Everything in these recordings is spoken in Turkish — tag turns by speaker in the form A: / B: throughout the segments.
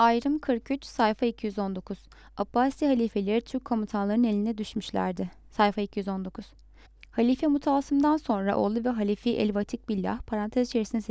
A: Ayrım 43, sayfa 219. Abbasi halifeleri Türk komutanlarının eline düşmüşlerdi. Sayfa 219. Halife Mutasım'dan sonra oğlu ve Halifi el-Vatik Billah parantez içerisinde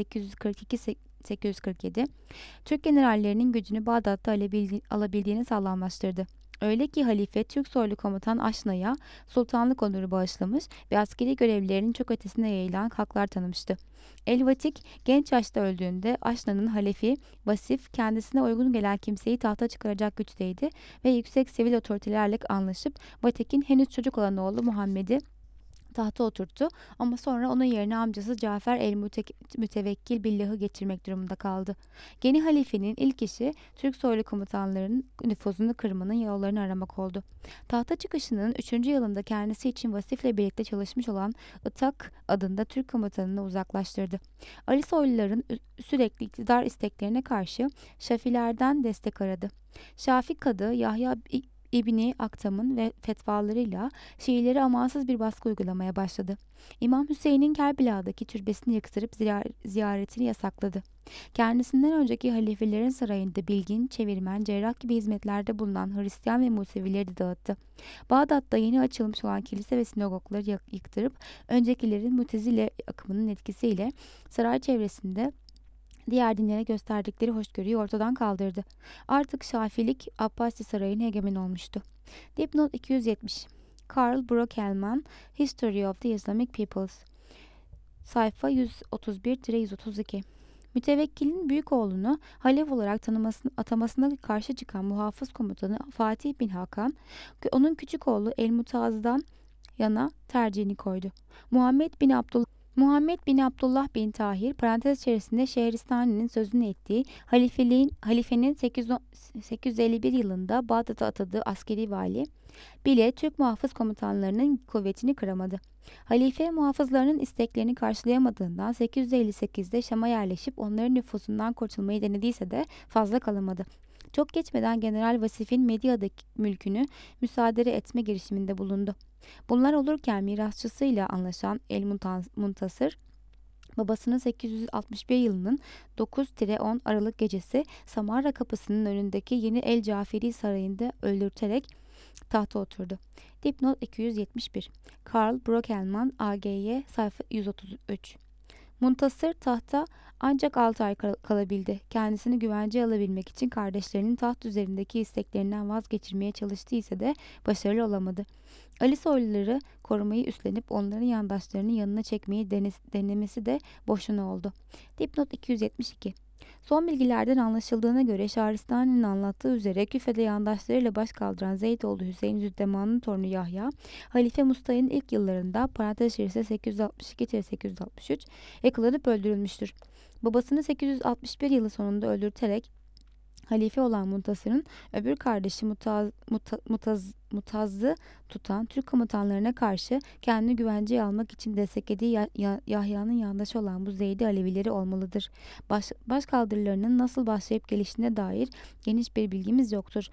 A: 842-847 Türk generallerinin gücünü Bağdat'ta alabildiğini sağlamlaştırdı. Öyle ki halife Türk soylu komutan Aşna'ya sultanlık onuru bağışlamış ve askeri görevlilerin çok ötesine yayılan haklar tanımıştı. El-Vatik genç yaşta öldüğünde Aşna'nın halefi Vasif kendisine uygun gelen kimseyi tahta çıkaracak güçteydi ve yüksek sivil otoritelerle anlaşıp Vatik'in henüz çocuk olan oğlu Muhammed'i tahta oturttu ama sonra onun yerine amcası Cafer el-Mütevekkil Billah'ı getirmek durumunda kaldı. Yeni halifenin ilk işi Türk soylu komutanların nüfuzunu kırmanın yollarını aramak oldu. Tahta çıkışının 3. yılında kendisi için Vasif'le birlikte çalışmış olan Itak adında Türk komutanını uzaklaştırdı. Ali Soyluların sürekli iktidar isteklerine karşı Şafilerden destek aradı. Şafi Kadı Yahya İbni Aktam'ın ve fetvalarıyla Şiileri amansız bir baskı uygulamaya başladı. İmam Hüseyin'in Kerbela'daki türbesini yıktırıp ziyaretini yasakladı. Kendisinden önceki halifelerin sarayında bilgin, çevirmen, cerrah gibi hizmetlerde bulunan Hristiyan ve Musevileri de dağıttı. Bağdat'ta yeni açılmış olan kilise ve sinagogları yıktırıp öncekilerin Mutezile akımının etkisiyle saray çevresinde diğer dinlere gösterdikleri hoşgörüyü ortadan kaldırdı. Artık Şafilik Abbasi Sarayı'na egemen olmuştu. Dipnot 270. Karl Brockelmann, History of the Islamic Peoples. Sayfa 131-132. Mütevekkilin büyük oğlunu halef olarak atamasına karşı çıkan muhafız komutanı Fatih bin Hakan, onun küçük oğlu El-Mutaz'dan yana tercihini koydu. Muhammed bin Abdullah bin Tahir parantez içerisinde Şehristani'nin sözünü ettiği halifenin 851 yılında Bağdat'a atadığı askeri vali bile Türk muhafız komutanlarının kuvvetini kıramadı. Halife muhafızlarının isteklerini karşılayamadığından 858'de Şam'a yerleşip onların nüfusundan kurtulmayı denediyse de fazla kalamadı. Çok geçmeden General Vasif'in Medya'daki mülkünü müsaade etme girişiminde bulundu. Bunlar olurken mirasçısıyla anlaşan el-Muntasır, babasının 861 yılının 9-10 Aralık gecesi Samarra kapısının önündeki Yeni El Caferi Sarayı'nda öldürterek tahta oturdu. Dipnot 271. Karl Brockelmann AGY sayfa 133. Muntasır tahta ancak 6 ay kalabildi. Kendisini güvenceye alabilmek için kardeşlerinin taht üzerindeki isteklerinden vazgeçirmeye çalıştı ise de başarılı olamadı. Ali Soyluları korumayı üstlenip onların yandaşlarını yanına çekmeyi denemesi de boşuna oldu. Dipnot 272. Son bilgilerden anlaşıldığına göre Şahristani'nin anlattığı üzere Küfe'de yandaşlarıyla baş kaldıran Zeydoğlu Hüseyin Züddeman'ın torunu Yahya, Halife Mustafa'nın ilk yıllarında parantez içerisinde 862-863 yakalanıp öldürülmüştür. Babasını 861 yılı sonunda öldürterek halife olan Muntasır'ın öbür kardeşi Mutaz'ı tutan Türk komutanlarına karşı kendini güvenceye almak için desteklediği Yahya'nın yandaşı olan bu Zeydi Alevileri olmalıdır. Başkaldırılarının nasıl başlayıp gelişine dair geniş bir bilgimiz yoktur.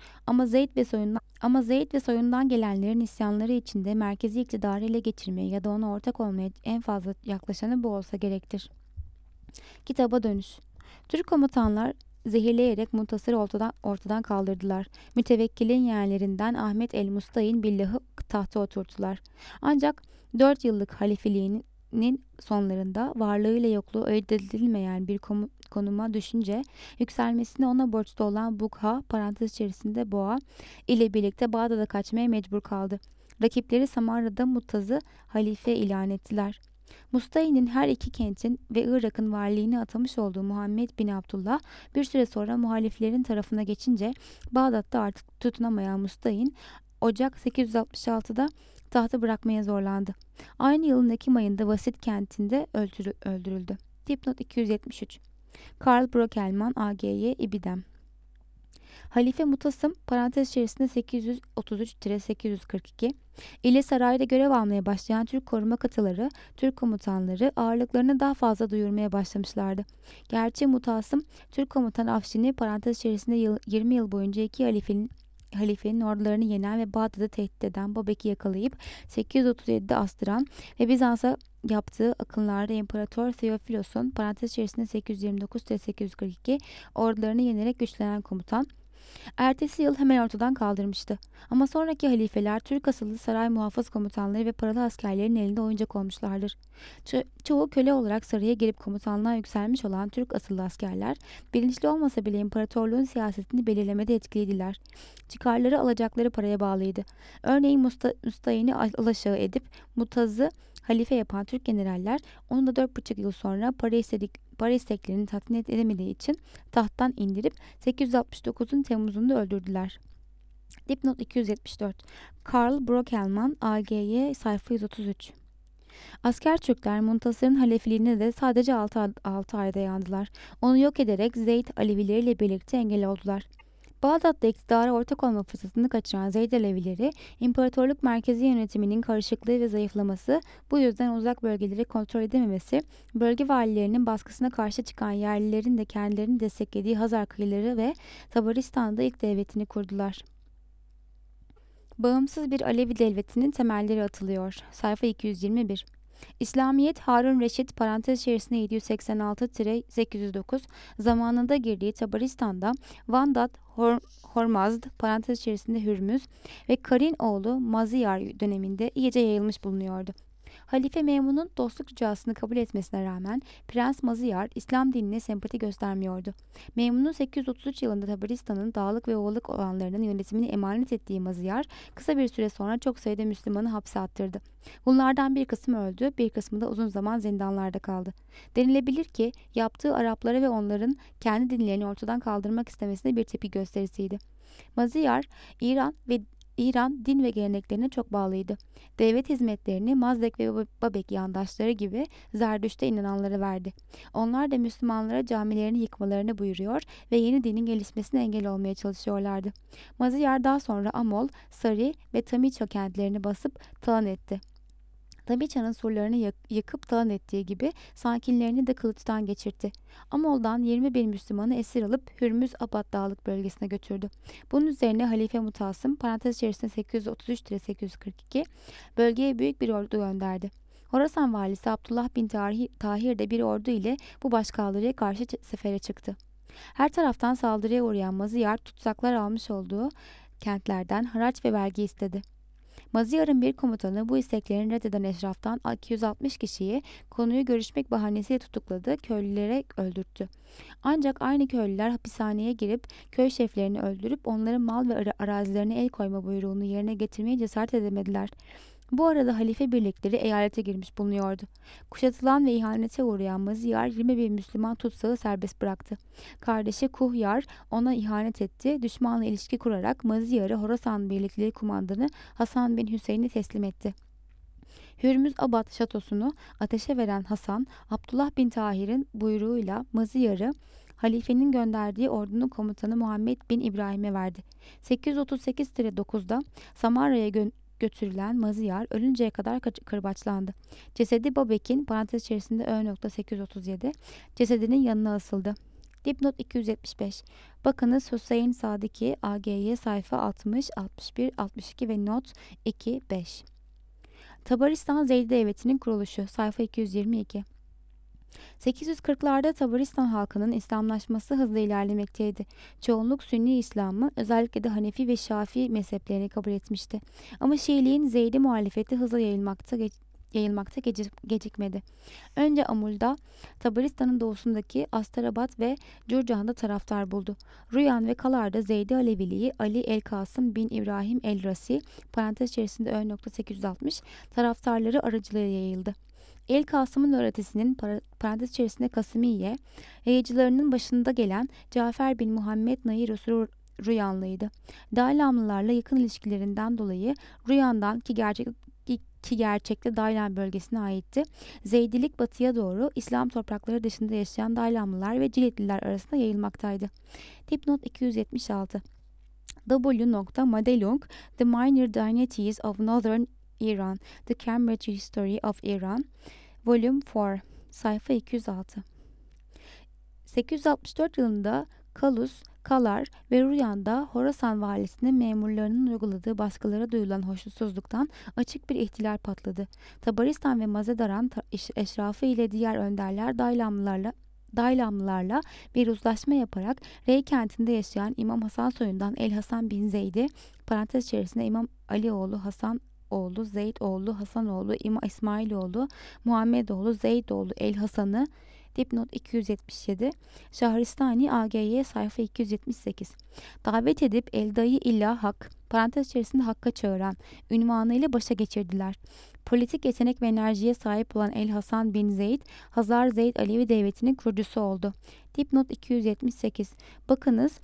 A: Ama Zeyd ve soyundan gelenlerin isyanları içinde merkezi iktidarı ele geçirmeye ya da ona ortak olmaya en fazla yaklaşanı bu olsa gerektir. Kitaba dönüş. Türk komutanlar zehirleyerek Muntasır'ı ortadan kaldırdılar. Mütevekkilin yeğenlerinden Ahmet el-Musta'in Billah'ı tahta oturttular. Ancak 4 yıllık halifeliğinin sonlarında varlığıyla yokluğu ayırt edilmeyen bir konuma düşünce yükselmesine ona borçlu olan Bukha parantez içerisinde Boğa ile birlikte Bağdat'a kaçmaya mecbur kaldı. Rakipleri Samarra'da Mutaz'ı halife ilan ettiler. Mustahi'nin her iki kentin ve Irak'ın valiliğini atamış olduğu Muhammed bin Abdullah bir süre sonra muhaliflerin tarafına geçince Bağdat'ta artık tutunamayan Mustahi'nin Ocak 866'da tahtı bırakmaya zorlandı. Aynı yılın Ekim ayında Vasit kentinde öldürüldü. Dipnot 273. Karl Brockelmann AGY İbidem. Halife Mutasım parantez içerisinde 833-842 ile sarayda görev almaya başlayan Türk koruma katıları, Türk komutanları ağırlıklarını daha fazla duyurmaya başlamışlardı. Gerçi Mutasım, Türk komutan Afşin'i parantez içerisinde 20 yıl boyunca iki halifenin ordularını yenen ve Bağdat'ı tehdit eden Babek'i yakalayıp 837'de astıran ve Bizans'a yaptığı akınlarda İmparator Theophilos'un parantez içerisinde 829-842 ordularını yenerek güçlenen komutan, ertesi yıl hemen ortadan kaldırmıştı. Ama sonraki halifeler Türk asıllı saray muhafız komutanları ve paralı askerlerin elinde oyuncak olmuşlardır. Çoğu köle olarak saraya girip komutanlığa yükselmiş olan Türk asıllı askerler, bilinçli olmasa bile imparatorluğun siyasetini belirlemede etkiliydiler. Çıkarları alacakları paraya bağlıydı. Örneğin Mustayin'i alaşağı edip Mutaz'ı halife yapan Türk generaller, onu da 4,5 yıl sonra para isteklerini tatmin edemediği için tahttan indirip 869'un Temmuz'unda öldürdüler. Dipnot 274. Karl Brockelmann, AGY, sayfa 133. Asker Türkler Muntasır'ın halefeliğine de sadece 6 ayda yandılar. Onu yok ederek Zeyd Alevileriyle birlikte engel oldular. Bağdat'ta iktidara ortak olma fırsatını kaçıran Zeyd Alevileri, imparatorluk merkezi yönetiminin karışıklığı ve zayıflaması, bu yüzden uzak bölgeleri kontrol edememesi, bölge valilerinin baskısına karşı çıkan yerlilerin de kendilerini desteklediği Hazar kıyıları ve Tabaristan'da ilk devletini kurdular. Bağımsız bir Alevi devletinin temelleri atılıyor. Sayfa 221. İslamiyet, Harun Reşit parantez içerisinde 786-809 zamanında girdiği Tabaristan'da Vandat, Hormazd parantez içerisinde Hürmüz ve Karin oğlu Maziyar döneminde iyice yayılmış bulunuyordu. Halife Memun'un dostluk ricasını kabul etmesine rağmen Prens Maziyar İslam dinine sempati göstermiyordu. Memun'un 833 yılında Tabaristan'ın dağlık ve ovalık alanlarının yönetimini emanet ettiği Maziyar, kısa bir süre sonra çok sayıda Müslümanı hapse attırdı. Bunlardan bir kısmı öldü, bir kısmı da uzun zaman zindanlarda kaldı. Denilebilir ki yaptığı Araplara ve onların kendi dinlerini ortadan kaldırmak istemesine bir tepki gösterisiydi. Maziyar, İran din ve geleneklerine çok bağlıydı. Devlet hizmetlerini Mazdek ve Babek yandaşları gibi Zerdüşt'e inananlara verdi. Onlar da Müslümanlara camilerini yıkmalarını buyuruyor ve yeni dinin gelişmesine engel olmaya çalışıyorlardı. Maziyar daha sonra Amol, Sari ve Tamiça kentlerini basıp talan etti. Tamiça'nın surlarını yıkıp talan ettiği gibi sakinlerini de kılıçtan geçirtti. Amol'dan 20 bin Müslümanı esir alıp Hürmüz Abad Dağlık bölgesine götürdü. Bunun üzerine Halife Mutasım parantez içerisinde 833-842 bölgeye büyük bir ordu gönderdi. Horasan valisi Abdullah bin Tahir de bir ordu ile bu başkaldırıya karşı sefere çıktı. Her taraftan saldırıya uğrayan Maziyar tutsaklar almış olduğu kentlerden haraç ve vergi istedi. Maziyar'ın bir komutanı bu isteklerini reddeden eşraftan 260 kişiyi konuyu görüşmek bahanesiyle tutukladı, köylülere öldürttü. Ancak aynı köylüler hapishaneye girip köy şeflerini öldürüp onların mal ve arazilerine el koyma buyruğunu yerine getirmeye cesaret edemediler. Bu arada halife birlikleri eyalete girmiş bulunuyordu. Kuşatılan ve ihanete uğrayan Maziyar 20 bin Müslüman tutsağı serbest bıraktı. Kardeşi Kuhyar ona ihanet etti. Düşmanla ilişki kurarak Maziyar'ı Horasan birlikleri kumandanı Hasan bin Hüseyin'e teslim etti. Hürmüz Abad şatosunu ateşe veren Hasan, Abdullah bin Tahir'in buyruğuyla Maziyar'ı halifenin gönderdiği ordunun komutanı Muhammed bin İbrahim'e verdi. 838-9'da Samarra'ya götürülen Maziyar ölünceye kadar kırbaçlandı. Cesedi Babek'in parantez içerisinde Ö.837 cesedinin yanına asıldı. Dipnot 275. Bakınız Hüseyin Sadiki AGY sayfa 60, 61, 62 ve not 2-5. Tabaristan Zeydi Devleti'nin kuruluşu sayfa 222. 840'larda Tabaristan halkının İslamlaşması hızla ilerlemekteydi. Çoğunluk Sünni İslam'ı, özellikle de Hanefi ve Şafii mezheplerini kabul etmişti. Ama Şiiliğin Zeydi muhalefeti hızla yayılmakta gecikmedi. Önce Amul'da, Tabaristan'ın doğusundaki Astarabat ve Curcan'da taraftar buldu. Ruyan ve Kalar'da Zeydi Aleviliği Ali el-Kasım bin İbrahim el-Rasi parantez içerisinde Ö.860 taraftarları aracılığıyla yayıldı. El-Kasım'ın öğretisinin parantez içerisinde Kasımiye yayıcılarının başında gelen Cafer bin Muhammed Nayir Ruyanlıydı. Daylamlılarla yakın ilişkilerinden dolayı Ruyan'dan ki gerçekte Daylam bölgesine aitti. Zeydilik batıya doğru İslam toprakları dışında yaşayan Daylamlılar ve Ciletliler arasında yayılmaktaydı. Dipnot 276. W. Madelung, The Minor Dynasties of Northern Iran, The Cambridge History of Iran, Volume 4, sayfa 206. 864 yılında Kalar ve Ruyan'da Horasan valisinin memurlarının uyguladığı baskılara duyulan hoşnutsuzluktan açık bir ihtilal patladı. Tabaristan ve Mazedaran eşrafı ile diğer önderler Daylamlılarla bir uzlaşma yaparak Rey kentinde yaşayan İmam Hasan soyundan El Hasan bin Zeyd'i parantez içerisinde İmam Ali oğlu Hasan oğlu Zeyd oğlu Hasan oğlu İsmail oğlu Muhammed oğlu Zeyd oğlu El Hasan'ı dipnot 277 Şahristani AGY sayfa 278 davet edip El Dayı illa Hak parantez içerisinde Hakk'a çağıran ünvanıyla başa geçirdiler. Politik yetenek ve enerjiye sahip olan El Hasan bin Zeyd, Hazar Zeyd Alevi Devleti'nin kurucusu oldu. Dipnot 278 bakınız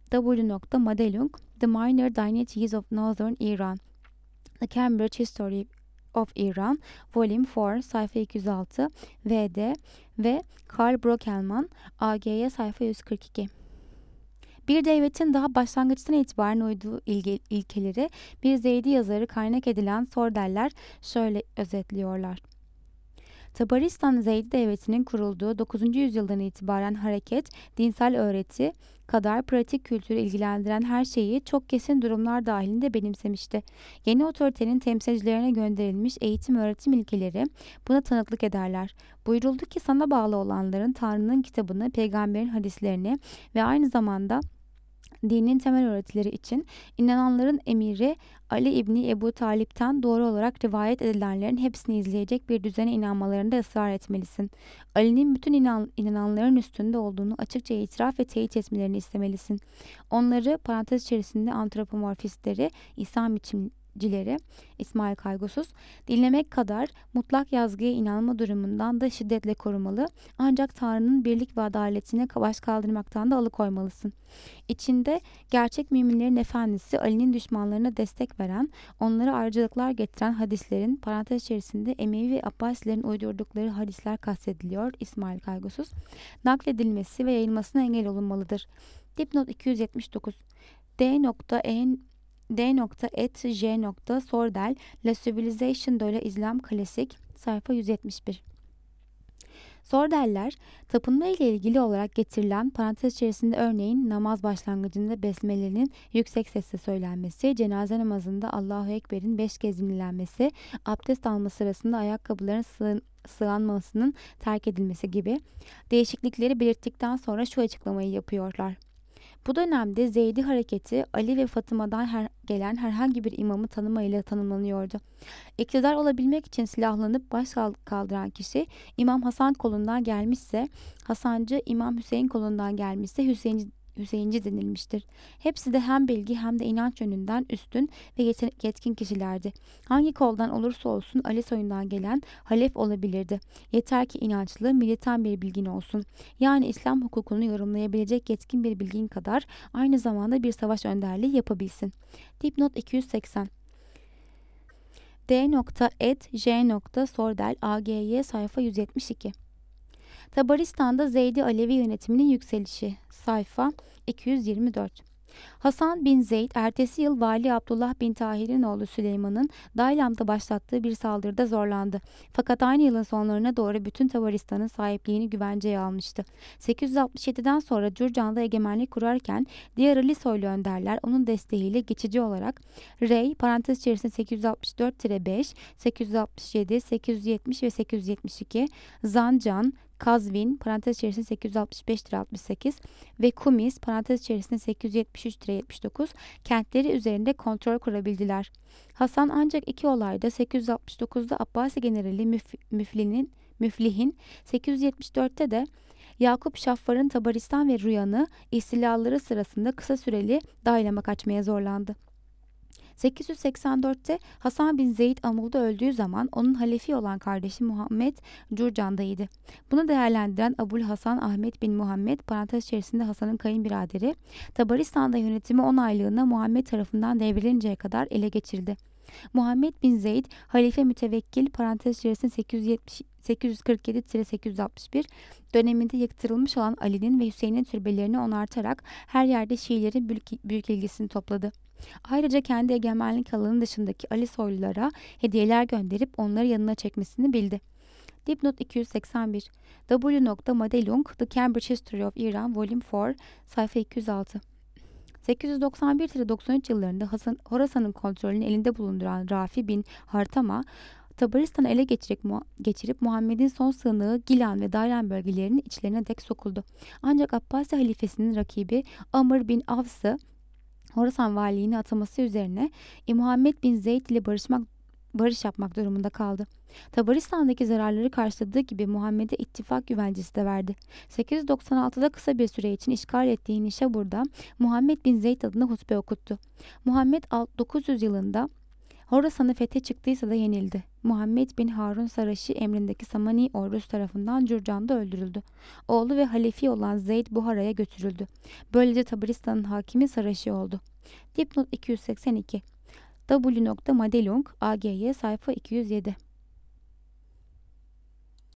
A: W. The Minor Dynasties of Northern Iran The Cambridge History of Iran, Volume 4, sayfa 206, vd ve Karl Brockelmann, AGY sayfa 142. Bir devletin daha başlangıçtan itibaren uyduğu ilkeleri bir Zeydi yazarı kaynak edilen Sordeller şöyle özetliyorlar. Tabaristan Zeydi Devleti'nin kurulduğu 9. yüzyıldan itibaren hareket, dinsel öğreti kadar pratik kültürü ilgilendiren her şeyi çok kesin durumlar dahilinde benimsemişti. Yeni otoritenin temsilcilerine gönderilmiş eğitim öğretim ilkeleri buna tanıklık ederler. Buyuruldu ki sana bağlı olanların Tanrı'nın kitabını, peygamberin hadislerini ve aynı zamanda dinin temel öğretileri için inananların emiri Ali İbni Ebu Talip'ten doğru olarak rivayet edilenlerin hepsini izleyecek bir düzene inanmalarında ısrar etmelisin. Ali'nin bütün inananların üstünde olduğunu açıkça itiraf ve teyit etmelerini istemelisin. Onları parantez içerisinde antropomorfistleri, İsa biçimcileri, İsmail Kaygusuz, dinlemek kadar mutlak yazgıya inanma durumundan da şiddetle korumalı, ancak Tanrı'nın birlik ve adaletine baş kaldırmaktan da alıkoymalısın. İçinde gerçek müminlerin efendisi Ali'nin düşmanlarına destek veren, onlara ayrıcalıklar getiren hadislerin parantez içerisinde Emevi ve Abbasilerin uydurdukları hadisler kastediliyor. İsmail Kaygusuz. Nakledilmesi ve yayılmasına engel olunmalıdır. Dipnot 279 D.et.J. Sordel La Civilisation de la Islam Klasik sayfa 171. Sordeller, tapınma ile ilgili olarak getirilen parantez içerisinde örneğin namaz başlangıcında besmelenin yüksek sesle söylenmesi, cenaze namazında Allahu Ekber'in 5 kez dinlenmesi, abdest alma sırasında ayakkabıların sığanmasının terk edilmesi gibi değişiklikleri belirttikten sonra şu açıklamayı yapıyorlar. Bu dönemde Zeydi hareketi Ali ve Fatıma'dan gelen herhangi bir imamı tanımayla tanımlanıyordu. İktidar olabilmek için silahlanıp baş kaldıran kişi İmam Hasan kolundan gelmişse Hasancı, İmam Hüseyin kolundan gelmişse Hüseyinci denilmiştir. Hepsi de hem bilgi hem de inanç yönünden üstün ve yetkin kişilerdi. Hangi koldan olursa olsun Ali soyundan gelen halef olabilirdi. Yeter ki inançlı, militan bir bilgin olsun. Yani İslam hukukunu yorumlayabilecek yetkin bir bilgin kadar aynı zamanda bir savaş önderliği yapabilsin. Dipnot 280 D.et.J. Sordel AGY sayfa 172 Tabaristan'da Zeydi Alevi yönetiminin yükselişi sayfa 224 Hasan bin Zeyd ertesi yıl Vali Abdullah bin Tahir'in oğlu Süleyman'ın Daylam'da başlattığı bir saldırıda zorlandı. Fakat aynı yılın sonlarına doğru bütün Tabaristan'ın sahipliğini güvenceye almıştı. 867'den sonra Cürcan'da egemenlik kurarken diğer Ali soylu önderler onun desteğiyle geçici olarak Rey parantez içerisinde 864-5, 867, 870 ve 872, Zancan, Kazvin parantez içerisinde 865-68 ve Kumis parantez içerisinde 873-79 kentleri üzerinde kontrol kurabildiler. Hasan ancak iki olayda 869'da Abbasi generali Müflih'in 874'te de Yakup Şaffar'ın Tabaristan ve Ruyan'ı istilaları sırasında kısa süreli Daylam'a kaçmaya zorlandı. 884'te Hasan bin Zeyd Amul'da öldüğü zaman onun halefi olan kardeşi Muhammed Curcan'daydı. Bunu değerlendiren Abul Hasan Ahmet bin Muhammed parantez içerisinde Hasan'ın kayınbiraderi Tabaristan'da yönetimi 10 aylığına Muhammed tarafından devrilinceye kadar ele geçirdi. Muhammed bin Zeyd halife mütevekkil parantez içerisinde 847-861 döneminde yıktırılmış olan Ali'nin ve Hüseyin'in türbelerini onartarak her yerde Şiilerin büyük ilgisini topladı. Ayrıca kendi egemenlik alanı dışındaki Ali soylulara hediyeler gönderip onları yanına çekmesini bildi. Dipnot 281 W. Madelung The Cambridge History of Iran Volume 4 sayfa 206 891-93 yıllarında Horasan'ın kontrolünü elinde bulunduran Rafi bin Hartama, Tabaristan'ı ele geçirip Muhammed'in son sığınağı Gilan ve Dayran bölgelerinin içlerine dek sokuldu. Ancak Abbasi halifesinin rakibi Amr bin Avs'ı Horasan valiliğine ataması üzerine Muhammed bin Zeyd ile barış yapmak durumunda kaldı. Tabaristan'daki zararları karşıladığı gibi Muhammed'e ittifak güvencesi de verdi. 896'da kısa bir süre için işgal ettiği Nişabur'da Muhammed bin Zeyd adına hutbe okuttu. Muhammed 900 yılında Horasan'ı fethe çıktıysa da yenildi. Muhammed bin Harun Saraşi emrindeki Samani ordusu tarafından Cürcan'da öldürüldü. Oğlu ve halefi olan Zeyd Buhara'ya götürüldü. Böylece Tabaristan'ın hakimi Saraşi oldu. Dipnot 282 W.Madelung AGY sayfa 207